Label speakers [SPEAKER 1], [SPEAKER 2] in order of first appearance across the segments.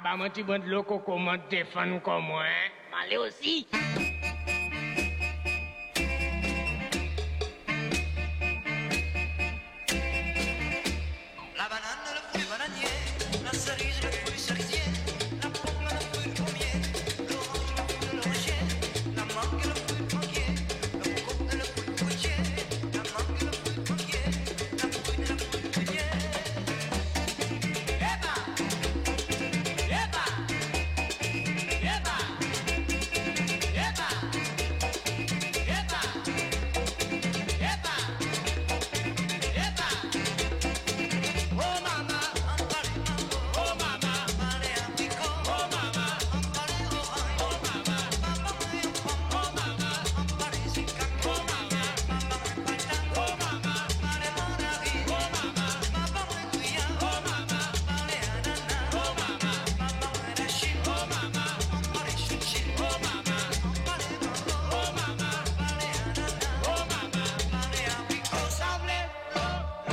[SPEAKER 1] Pas mon petit bon de l'eau comment défendre comme moi, hein? M'allez aussi.
[SPEAKER 2] La banane, le fruit bananier, la cerise, le fruit cerisier, la pomme, le fruit pommier, l'orange, le fruit l'oranger, la mangue, le fruit manguier, le coco, le fruit fruitier, la mangue, le fruit manguier, la prune, le fruit prunier. Eba! Eba! Eba! Eba! Eba! Eba! Eba! Oh mama, ampare mango. Oh mama, ampare apico. Oh mama, ampare orange. Oh mama, papa me pom. Oh mama, ampare sicacco. Oh mama, papa me patango. Oh mama, ampare monavi. Oh mama, papa me cuya. Oh mama, ampare anana. Oh mama, papa me dashi. Oh mama, ampare chuchi. Oh mama, ampare mango. Oh mama, ampare anana. Oh mama, ampare apico. Sable, lo,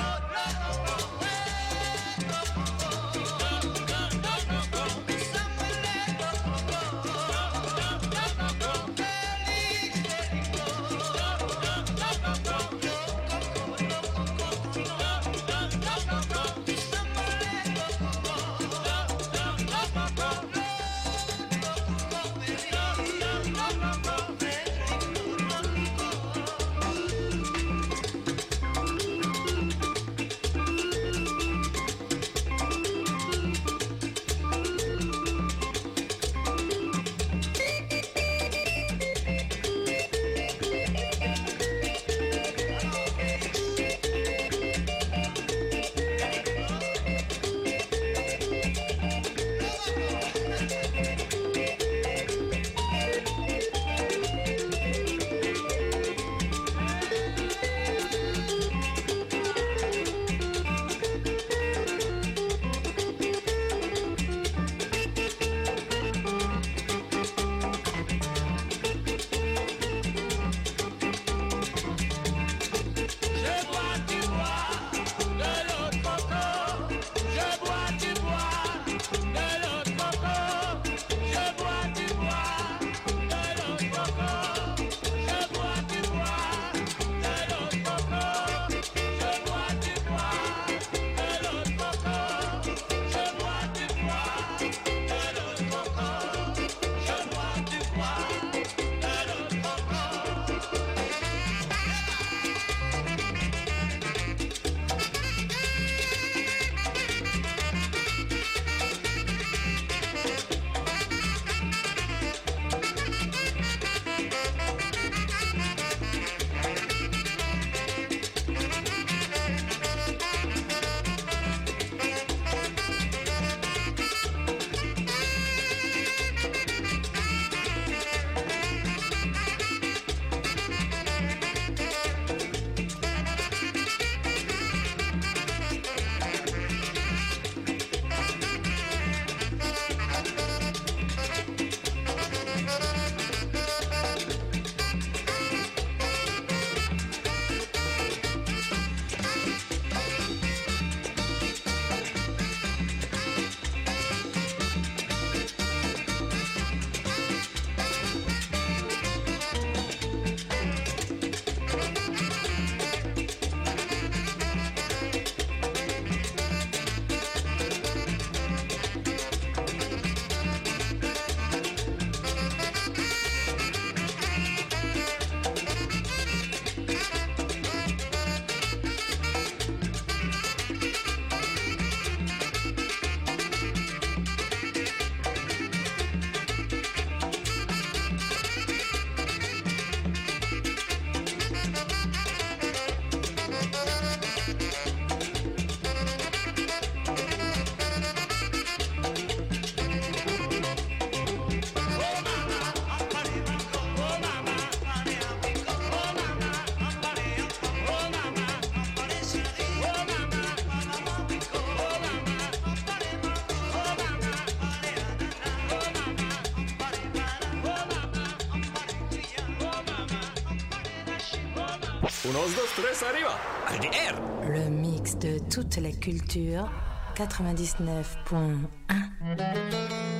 [SPEAKER 3] Unos, dos, tres, arriba. Aldi R.
[SPEAKER 4] Le mix de toute la culture 99.1.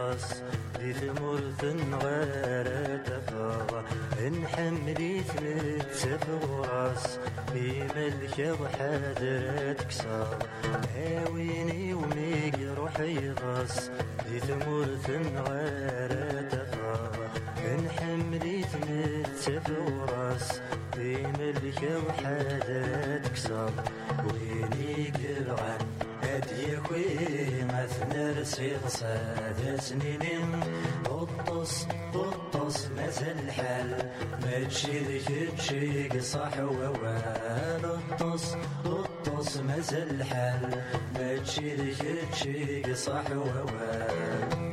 [SPEAKER 4] غاس دي ثمرث غير تفاغ نحمليت نتفوراس في ملكة وحاضرة كسار هاويني وميق روحي غاس دي ثمرث غير تفاغ نحمليت نتفوراس في ملكة وحاضرة كسار ويني قلعان هادي خوي مثنى رسيغ صاد سنين بطس بطس مازال الحال ما تشيلك تشيق صح ووال بطس بطس مازال الحال ما تشيلك تشيق صح ووال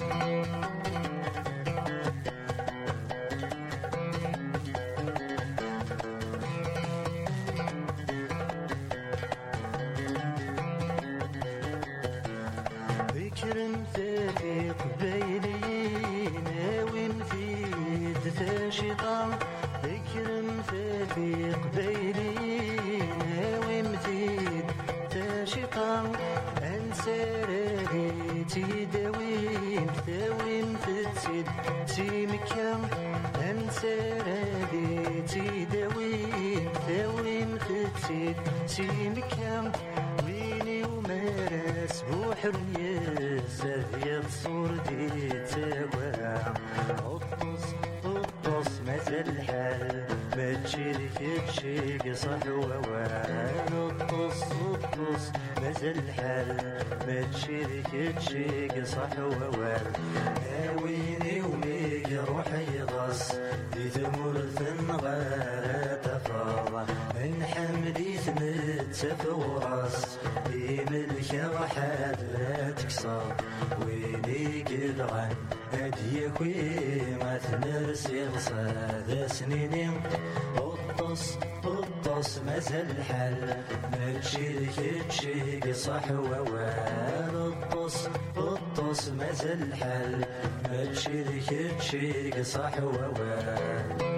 [SPEAKER 4] ويني ومارس بوحر ياسر يتصور دي تاوام قطص قطص مازال الحال ما تشيلك تشيق صح ووال قطص قطص مازال الحال ما تشيلك تشيق صح ووال ويني وميق روحي غص دي ثمرث غير تفاض من حمدي نتفوراس في ملكة وحاضرة تكسر ويني قلعان هادي خوي مثل رسيغ صاد سنين قطص قطص مازال الحال ما تشيلك تشيق صح ووال قطص قطص مازال الحال ما تشيلك تشيق صح ووال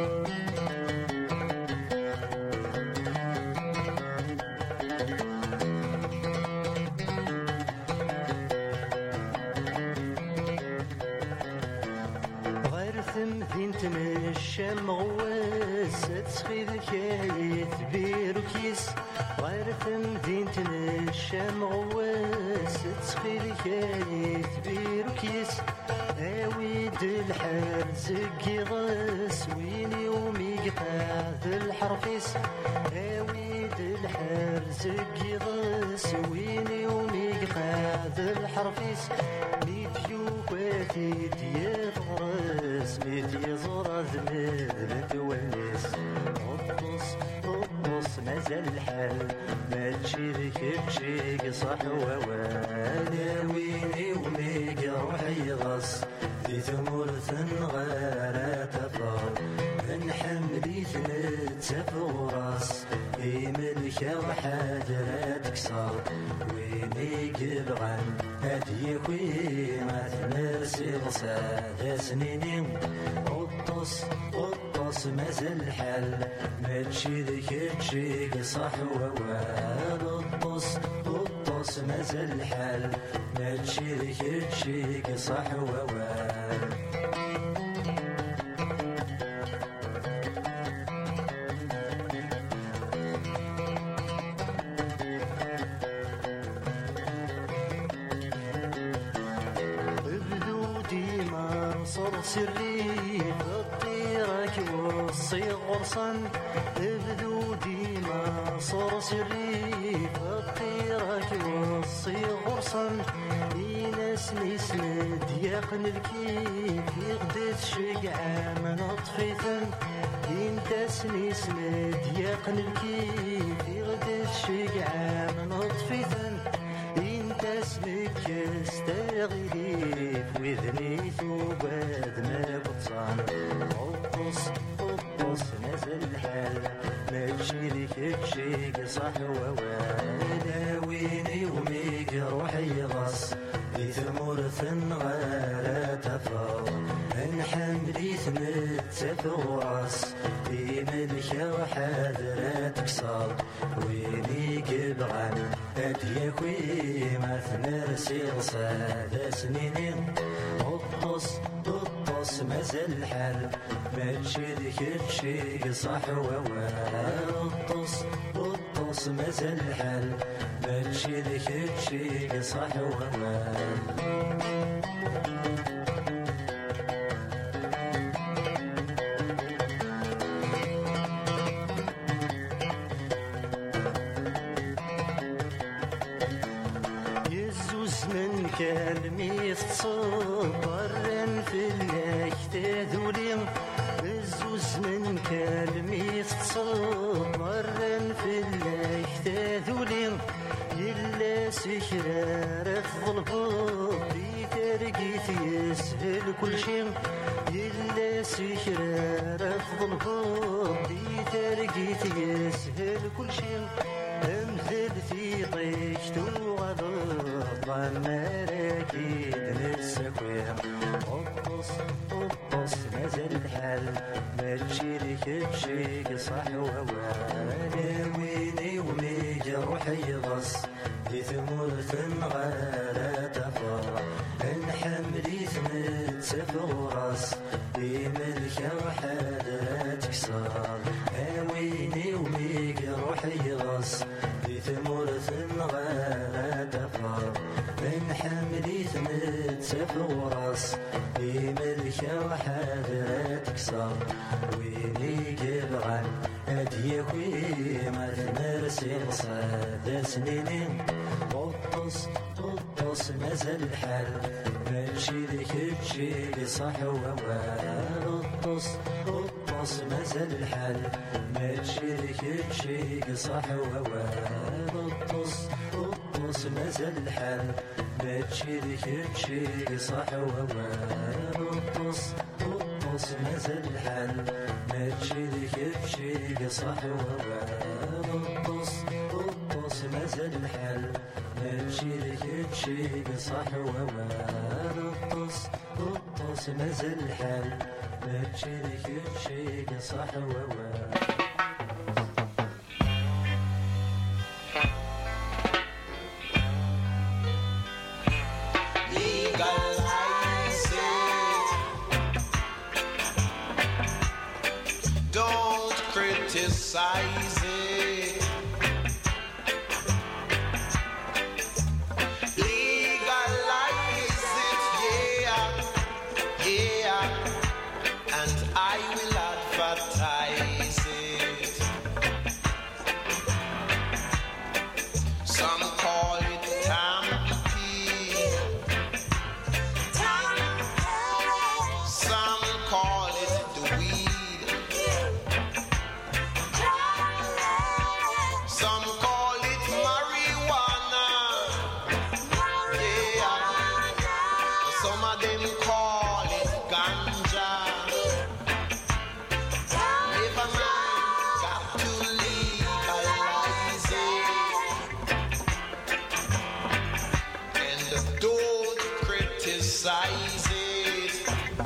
[SPEAKER 4] الشام غواس تسخيذ كايت بيروكيس غير مدينة الشام غواس تسخيذ كايت بيروكيس اويد الحال زكي غاس ويني وميقطع ذا الحرفيس اويد الحال زكي غاس ويني وميقطع ذا الحرفيس ميتيو ديال غراس ميتي زرا ذمد تونس قطص قطص مازال الحال ما تشيلك تشيق صح ووال ويني وميق روحي غص في ثمرث غير تفاض من حملي نتفوراس في ملكة وحاضرة تكسر ويني قلعان هادي خوي مثل رسيغ صاد سنين قطص قطص مازال الحال ما تشيلك تشيق صح ووال قطص قطص مازال الحال ما تشيلك تشيق صح ووال سري الطيرك والصغرصن ابدو ديما صور سري الطيرك والصغرصن يناس نسند يقن الكيف يغدث شقعة من أطفيثن ينتاس نسند يقن الكيف يغدث شقعة من أطفيثن ينتاس مكاس تغيريف وذني ثوباد ما بطصان قطص قطص نازل الحال ما تشيلك تشيق صح ووال ويني وميق روحي غص في ثمرث غير تفاض من حملي نتفوراس في ملكة وحاضرة تكسر ويني قبعان أديكوي ما تمرسي صاد سنين قطص قطص مازال الحال ماشي ذيك الشي صح ووال قطص قطص مازال الحال ماشي ذيك الشي صح ووال كلمي تصبرن في الليكت ذولي الزوز من كلمي تصبرن في الليكت ذولي يلا سكرار الظلبوط بترقيت يسهل كل شيء يلا سكرار الظلبوط بترقيت يسهل كل شيء امثل في طيشت وغضب مراكيد للسكوير قطص قطص مازال الحال ماشي لك بشيك صح ووانا ويني وميجي روحي يغص في ثمرة غالة تفر نحملي ثمت سفر راس في ملكة وحدة تكسر ويني وميجي روحي يغص في ثمرة غالة تفر من حملي ثمت سفر راس في ملكة وحدة تكسر ويني جبغان أديكوي ما تمرسي صاد سنين قطص قطص مازال الحال ماشي ذيك الشي صح ووال قطص قطص مازال الحال ماشي ذيك الشي صح ووال قطص قطص مازال الحال ماشي ذيك الشي صح ووال قطص قطص مازال الحال ماشي ذيك الشي صح ووال قطص قطص مازال الحال ماشي ذيك الشي صح ووال قطص قطص مازال الحال ماشي ذيك الشي صح ووال
[SPEAKER 5] Criticize it. Legalize it, yeah, yeah, and I will advertise it. Some call it tamping, some call it the weed. Some call it marijuana, yeah. Some of them call it ganja. Never mind, got to legalize it, and don't criticize it.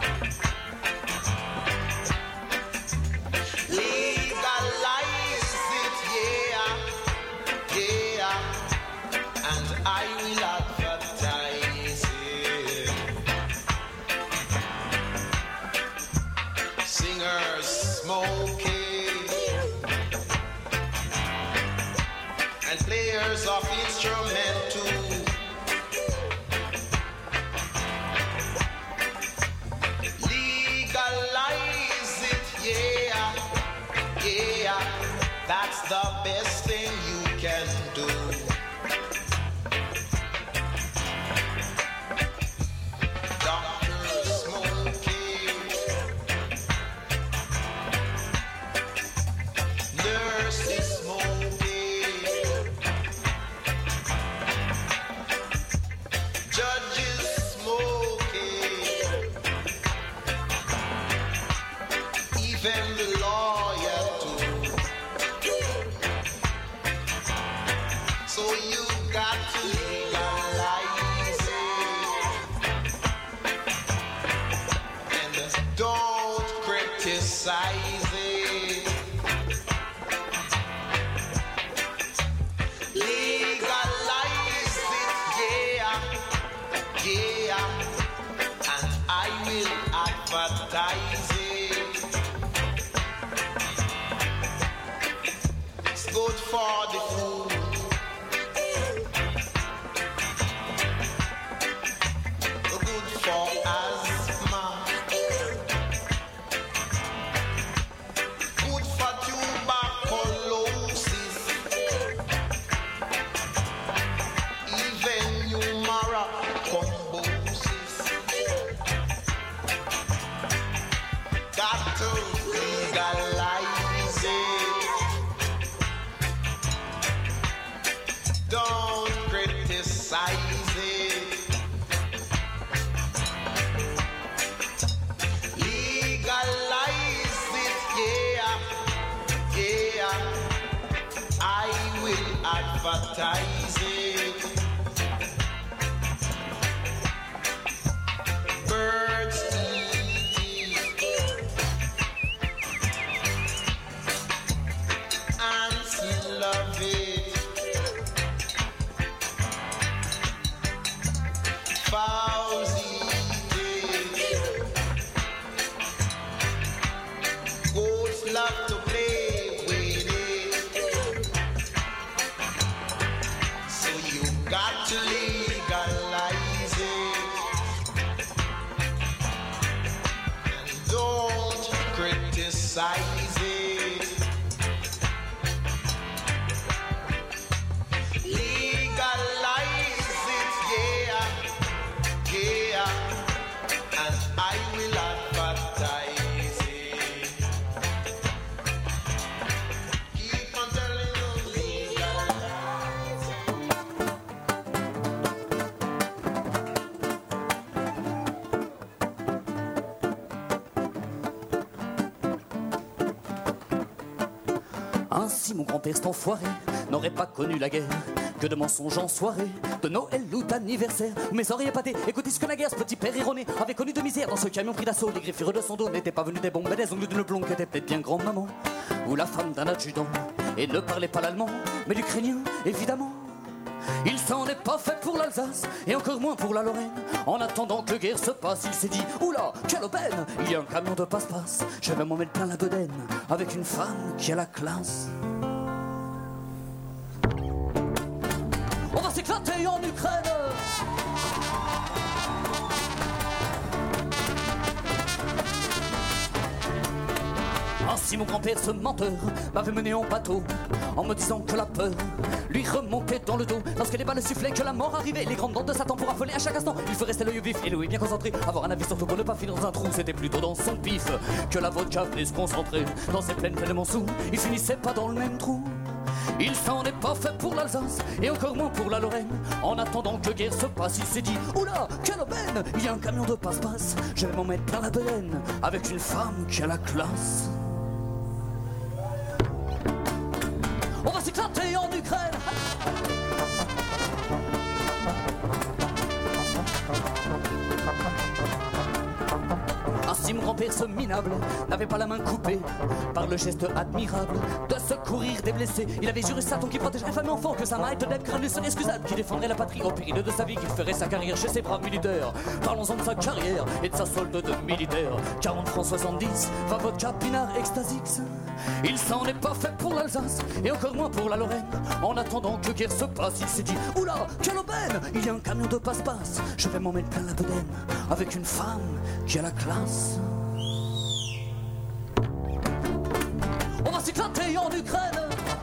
[SPEAKER 5] Legalize it, yeah. Yeah, and I will advertise it. Singers smoking and players of instrumental. Legalize it, yeah, yeah. That's the best thing you can do. Doctors smoking, nurses smoking, judges smoking, even the lawyer too. So you got to legalize it, and don't criticize it. Legalize for the food. Good for asthma. Good for tuberculosis. Even humora combosis. Got to legalize it. Don't criticize it. Legalize it, yeah, yeah. I will advertise it. Birds eat it. Ants love it. Fowls eat it. Goats love to play with it. So you got to legalize it. And don't criticize it. Legalize it, yeah, yeah. And I will advertise it. Keep on telling them legalize it.
[SPEAKER 6] Ainsi mon grand-père cet enfoiré n'aurait pas connu la guerre que de mensonges en soirée, de Noël ou d'anniversaire. Mes oreilles épatées, écoutez ce que la guerre, ce petit père erroné avait connu de misère dans ce camion pris d'assaut. Les griffures de son dos n'étaient pas venus des bombes, mais des ongles d'une blonde qui était peut-être bien grand-maman ou la femme d'un adjudant et ne parlait pas l'allemand, mais l'ukrainien évidemment. Il s'en est pas fait pour l'Alsace et encore moins pour la Lorraine. En attendant que la guerre se passe, il s'est dit oula, quelle aubaine, il y a un camion de passe-passe, je vais m'en mettre plein la bedaine avec une femme qui a la classe. On va s'éclater en Ukraine. Ainsi mon grand-père, ce menteur, m'avait mené en bateau en me disant que la peur lui remontait dans le dos. Parce que les balles sifflaient, que la mort arrivait, les grandes dents de Satan pour affoler à chaque instant. Il faut rester l'œil vif et l'ouïe bien concentré, avoir un avis surtout pour ne pas finir dans un trou. C'était plutôt dans son pif que la vodka venait se concentrer. Dans ses plaines tellement sous, il finissait pas dans le même trou. Il s'en est pas fait pour l'Alsace et encore moins pour la Lorraine. En attendant que guerre se passe, il s'est dit oula, quelle aubaine, il y a un camion de passe-passe, je vais m'en mettre plein la bedaine avec une femme qui a la classe. On va s'éclater en Ukraine. Ainsi mon grand-père ce minable n'avait pas la main coupée par le geste admirable de secourir des blessés. Il avait juré Satan qui protégerait femme et enfant, que sa main était d'être crâne serait excusable, qui défendrait la patrie au péril de sa vie, qu'il ferait sa carrière chez ses braves militaires. Parlons-en de sa carrière et de sa solde de militaire. 40 francs 70, 20 vodka, pinard, extasix. Il s'en est pas fait pour l'Alsace et encore moins pour la Lorraine. En attendant que guerre se passe, il s'est dit oula, quelle aubaine, il y a un camion de passe-passe, je vais m'en mettre plein la bedaine avec une femme qui a la classe. On va s'éclater en Ukraine.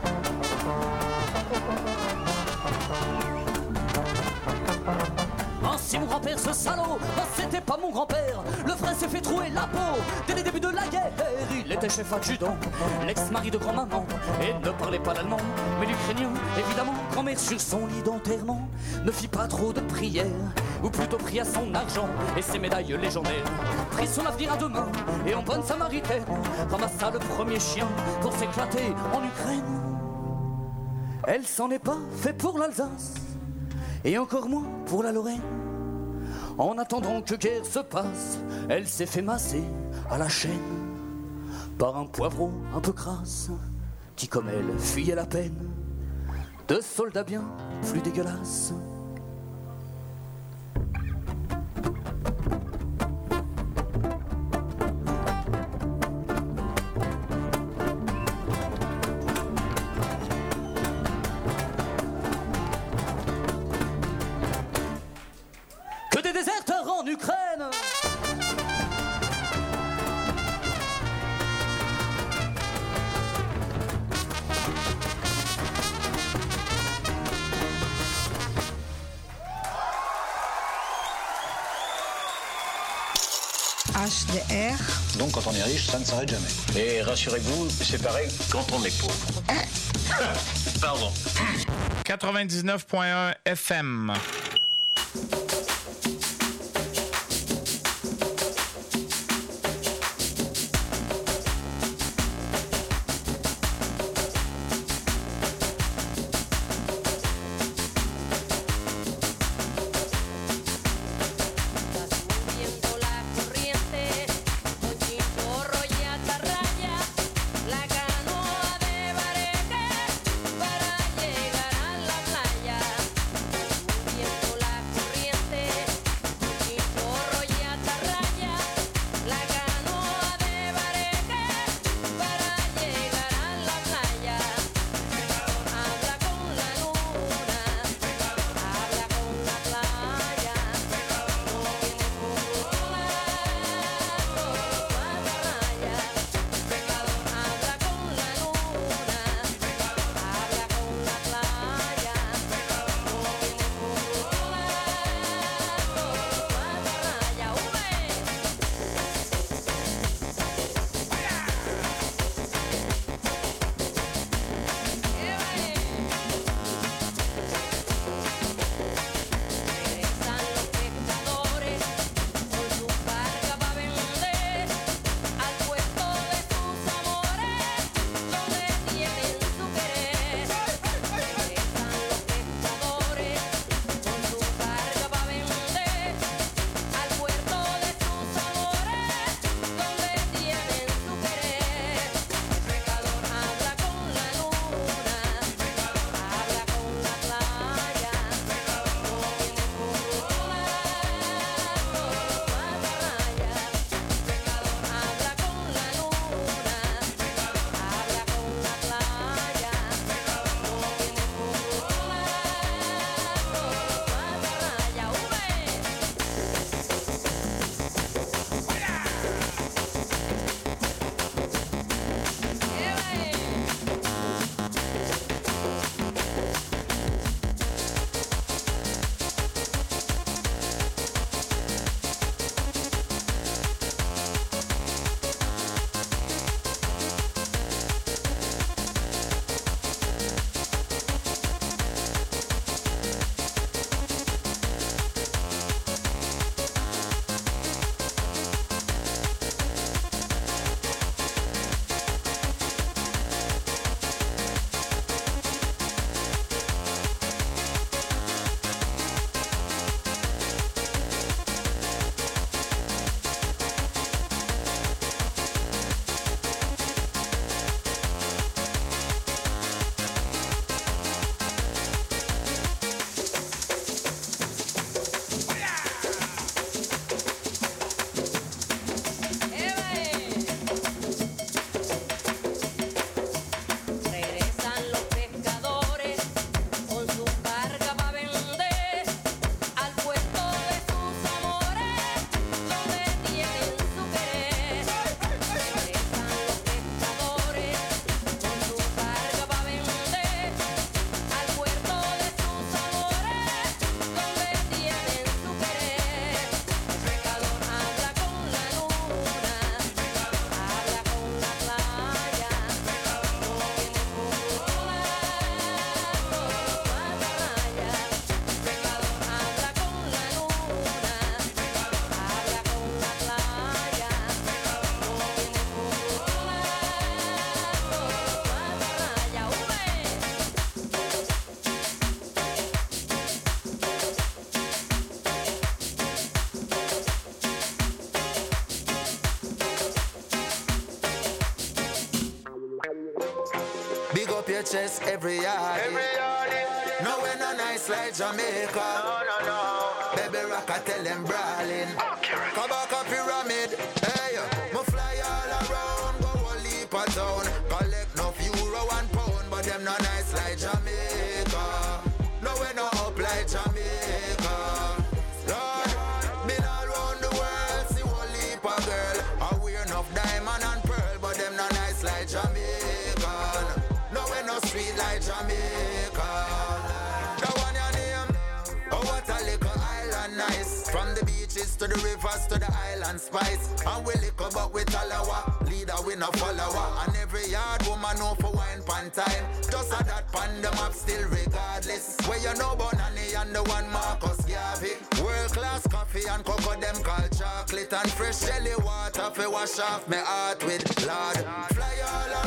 [SPEAKER 6] Ainsi mon grand-père ce salaud, c'était pas mon grand-père. Le frère s'est fait trouer la peau dès les débuts de la guerre. Il était chef adjudant, l'ex-mari de grand-maman, et ne parlait pas l'allemand, mais l'ukrainien, évidemment. Grand-mère sur son lit d'enterrement ne fit pas trop de prières, ou plutôt pria son argent et ses médailles légendaires. Prit son avenir à deux mains et en bonne samaritaine ramassa le premier chien pour s'éclater en Ukraine. Elle s'en est pas fait pour l'Alsace et encore moins pour la Lorraine. En attendant que guerre se passe, elle s'est fait masser à la chaîne par un poivron un peu crasse qui comme elle fuyait la peine de soldats bien plus dégueulasses.
[SPEAKER 7] HDR.
[SPEAKER 8] Donc quand on est riche, ça ne s'arrête jamais. Et rassurez-vous, c'est pareil quand on est pauvre. Pardon.
[SPEAKER 9] 99.1 FM.
[SPEAKER 10] Big up your chest, every yard. No, we're no nice like Jamaica. No. Baby rock, I tell them brawling. Kabaka pyramid. Hey, me fly all around, go a leap a town. Collect no euro and pound, but them no nice like Jamaica. No, we're no up like Jamaica. Lord, been all around the world, see one leap a girl. I wear enough diamond and pearl, but them no nice like Jamaica. Sweet like Jamaica. The one your name. Oh, what a little island nice. From the beaches beaches to the rivers to the island spice. And we lick up with Alawa, leader we no follower. And every yard woman know for wine pan time. Just a that pan them up still regardless. Where you know Bonani and the one Marcus Garvey. World class coffee and cocoa them called chocolate. And fresh jelly water fi wash off me heart with Lord.